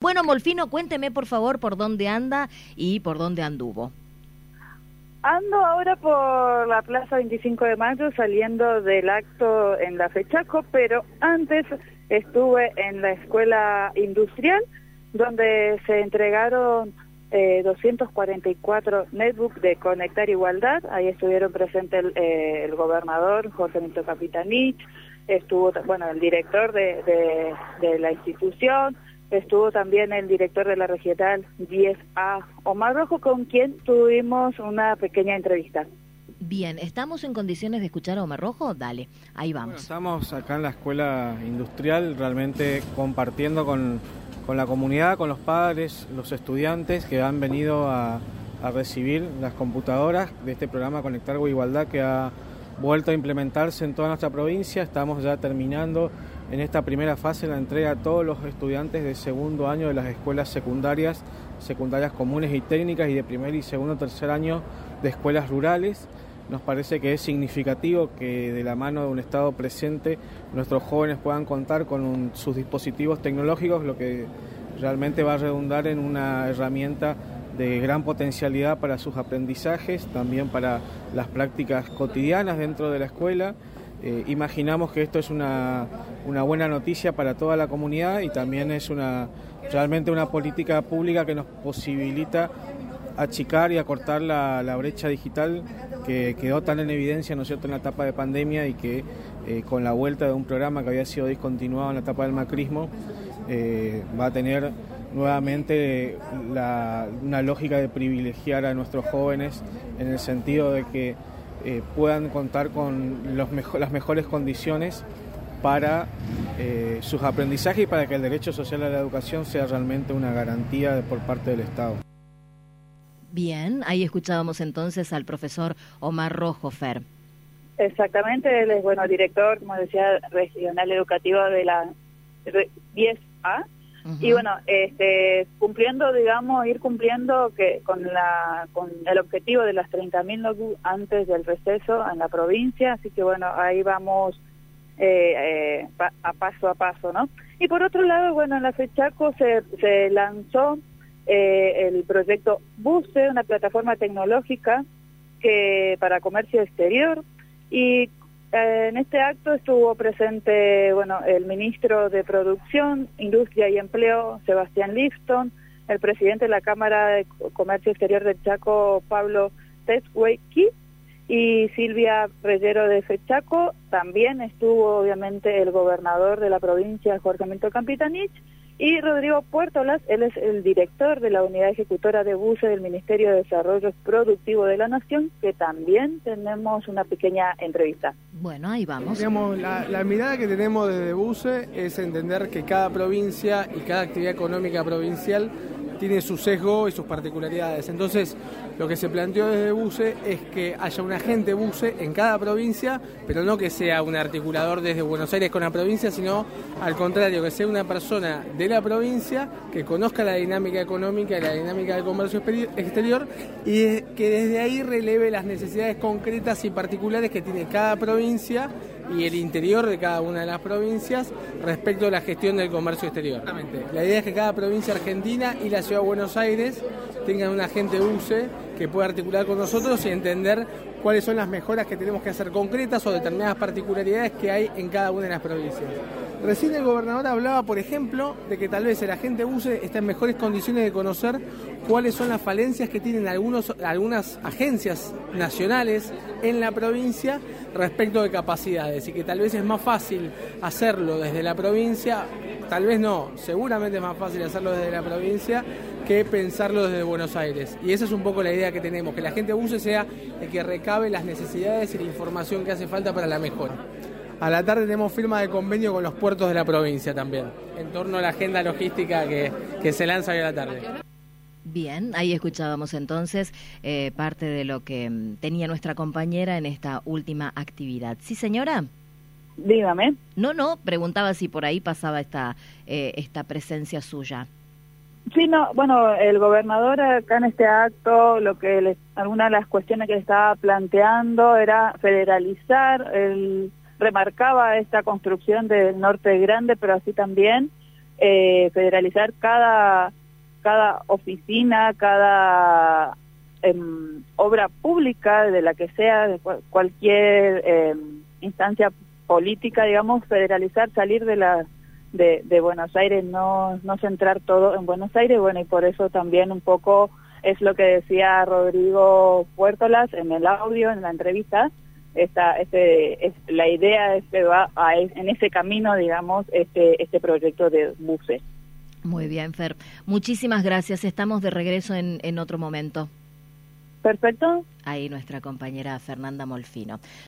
Bueno, Molfino, cuénteme por favor por dónde anda y por dónde anduvo. Ando ahora por la Plaza 25 de Mayo saliendo del acto en la FECHACO, pero antes estuve en la Escuela Industrial donde se entregaron 244 netbooks de Conectar Igualdad. Ahí estuvieron presentes el gobernador Jorge Milton Capitanich, estuvo el director de la institución, estuvo también el director de la regional 10A, Omar Rojo, con quien tuvimos una pequeña entrevista. Bien, ¿estamos en condiciones de escuchar a Omar Rojo? Dale, ahí vamos. Bueno, estamos acá en la Escuela Industrial realmente compartiendo con la comunidad, con los padres, los estudiantes que han venido a recibir las computadoras de este programa Conectar Igualdad que ha vuelto a implementarse en toda nuestra provincia. Estamos ya terminando en esta primera fase la entrega a todos los estudiantes de segundo año de las escuelas secundarias comunes y técnicas y de primer y segundo tercer año de escuelas rurales. Nos parece que es significativo que de la mano de un Estado presente nuestros jóvenes puedan contar con sus dispositivos tecnológicos, lo que realmente va a redundar en una herramienta de gran potencialidad para sus aprendizajes, también para las prácticas cotidianas dentro de la escuela. Imaginamos que esto es una buena noticia para toda la comunidad y también es realmente una política pública que nos posibilita achicar y acortar la brecha digital que quedó tan en evidencia, ¿no es cierto?, en la etapa de pandemia y que con la vuelta de un programa que había sido discontinuado en la etapa del macrismo va a tener nuevamente una lógica de privilegiar a nuestros jóvenes en el sentido de que puedan contar con las mejores condiciones para sus aprendizajes y para que el derecho social a la educación sea realmente una garantía por parte del Estado. Bien, ahí escuchábamos entonces al profesor Omar Rojo, Fer. Exactamente, él es director, como decía, regional educativo de la 10A. Uh-huh. Y ir cumpliendo que con el objetivo de las 30.000 notebooks antes del receso en la provincia, así que ahí vamos a paso, ¿no? Y por otro lado, en la FECHACO se lanzó el proyecto BUCE, una plataforma tecnológica para comercio exterior, y en este acto estuvo presente el ministro de Producción, Industria y Empleo, Sebastián Lifton, el presidente de la Cámara de Comercio Exterior del Chaco, Pablo Teshuequi, y Silvia Reyero de FECHACO. También estuvo obviamente el gobernador de la provincia, Jorge Milton Capitanich, y Rodrigo Puertolas. Él es el director de la unidad ejecutora de BUCE del Ministerio de Desarrollo Productivo de la Nación, que también tenemos una pequeña entrevista. Bueno, ahí vamos. Digamos, la mirada que tenemos desde BUCE es entender que cada provincia y cada actividad económica provincial tiene su sesgo y sus particularidades. Entonces, lo que se planteó desde BUCE es que haya un agente BUCE en cada provincia, pero no que sea un articulador desde Buenos Aires con la provincia, sino al contrario, que sea una persona de la provincia que conozca la dinámica económica y la dinámica del comercio exterior y que desde ahí releve las necesidades concretas y particulares que tiene cada provincia y el interior de cada una de las provincias respecto a la gestión del comercio exterior. Exactamente. La idea es que cada provincia argentina y la ciudad de Buenos Aires tengan un agente BUCE que pueda articular con nosotros y entender cuáles son las mejoras que tenemos que hacer concretas o determinadas particularidades que hay en cada una de las provincias. Recién el gobernador hablaba, por ejemplo, de que tal vez el agente BUCE está en mejores condiciones de conocer cuáles son las falencias que tienen algunas agencias nacionales en la provincia respecto de capacidades y que tal vez es más fácil hacerlo desde la provincia, tal vez no, seguramente es más fácil hacerlo desde la provincia que pensarlo desde Buenos Aires. Y esa es un poco la idea que tenemos, que la agente BUCE sea el que recabe las necesidades y la información que hace falta para la mejora. A la tarde tenemos firma de convenio con los puertos de la provincia también, en torno a la agenda logística que se lanza hoy a la tarde. Bien, ahí escuchábamos entonces parte de lo que tenía nuestra compañera en esta última actividad. ¿Sí, señora? Dígame. No, preguntaba si por ahí pasaba esta presencia suya. Sí, el gobernador acá en este acto, alguna de las cuestiones que estaba planteando era federalizar, remarcaba esta construcción del norte grande, pero así también federalizar cada oficina, cada obra pública de la que sea, de cualquier instancia política, digamos, federalizar, salir de Buenos Aires, no centrar todo en Buenos Aires, bueno, y por eso también un poco es lo que decía Rodrigo Puertolas en el audio, en la entrevista. La idea es que va en ese camino, digamos, este proyecto de BUCE. Muy bien, Fer. Muchísimas gracias. Estamos de regreso en otro momento. Perfecto. Ahí nuestra compañera Fernanda Molfino.